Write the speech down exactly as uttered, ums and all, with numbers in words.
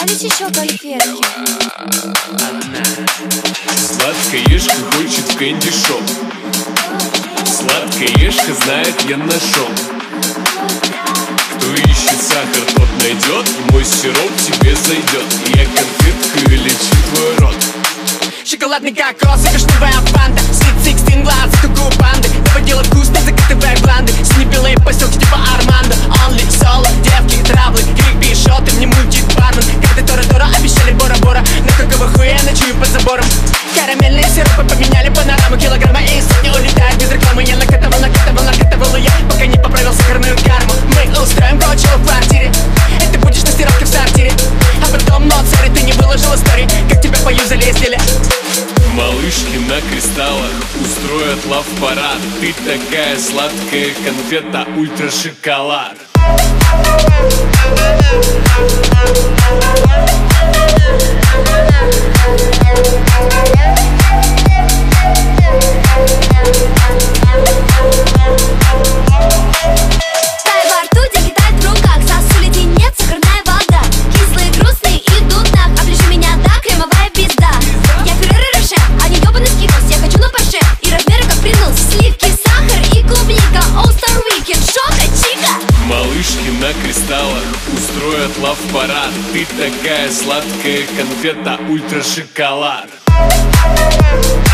добавить еще конфетки? Одна сладкоежка хочет в кэнди-шоп. Сладкоежка знает, я нашел. Кто ищет сахар, тот найдет. Мой сироп тебе зайдет. Я конфеткой лечу твой рот. Шоколадный кокос и каштановая фанта. Sweet sixteen глаз, как у панды. Доводила вкусно, закатывая гланды. Синебелые постелки типа Армандо. Only solo, девки, траблы, крик, пишоты, мне мультик бармен. Когда Тора-Тора обещали Бора-Бора. Но какого хуя я ночую под забором? Карамельные сиропы поменяли панораму. Килограмма и сотни улетают без рекламы. Я накатывал, накатывал, накатывал я, пока не поправил сахарную карму. Мы устроим Коачеллу в квартире. И ты будешь на стиралке в сортире. А потом, но царь, ты не выложила стори. Как тебя поюзали и сделали. Малышки на кристаллах устроят лав-парад. Ты такая сладкая конфета, ультра-шоколад. Тай во рту, деньги тают в руках. Сосу леденец, сахарная вода. Кислые, грустные идут так. Оближи меня, да, кремовая пизда. Я Ферреро Роше, а не ёбаный скитлс. Я хочу на паше, и размеры как Принглс. Сливки, сахар и клубника. All Star Weekend, шока, чика. Малышки на кристаллах устроят лав-парад. Ты такая сладкая конфета, ультра-шоколад.